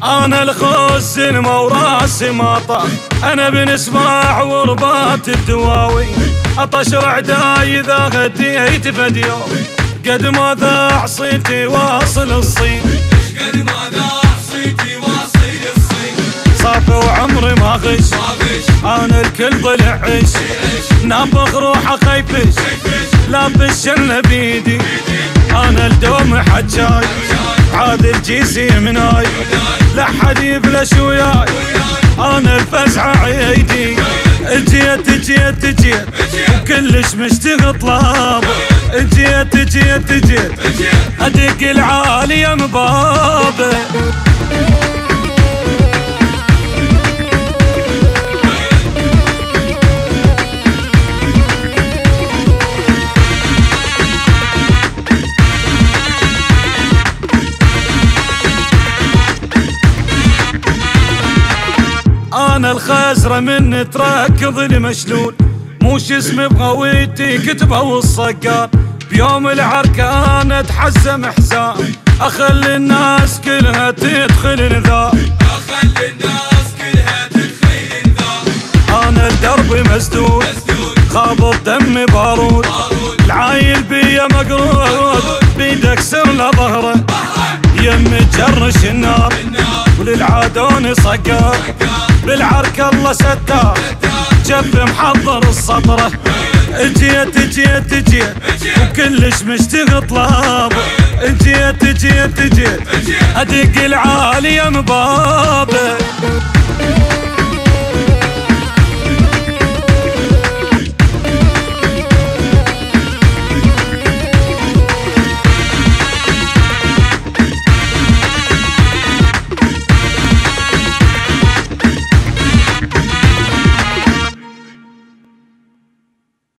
انا الخوز وراسي مطر، انا بن سباع وربات الدواوي، اطش رعداي اذا غديت فديو، قد ما ذاع صيتي واصل الصين، قد ما ذاع صيتي واصل الصين، صافي وعمري ما غش، انا الكل ضلع عش، نابخ روحه خيفش، لابس شنه بيدي، انا الدوم حجاي، عاد الجيسي مناي، لا حد يبلش وياي، انا الفزعه عيدي، جيت وكلش مشتاق طلاب، جيت ادق العالي مبابه. انا الخزرة من تركض المشلول، موش اسمي بغويتي كتبه والصقار، بيوم العركة انا اتحزم حزام، اخلي الناس كلها تدخل نذار، اخلي الناس كلها تدخل نذار، انا الدرب مسدود خابط دمي بارود، العايل بيا مقرود بيدك سر لظهره، يم تجرش النار وللعادون صقر، بالعركة الله ستار جف محضر السطرة، جيت وكلش مشتاق طلاب، جيت ادق العالي مبابه.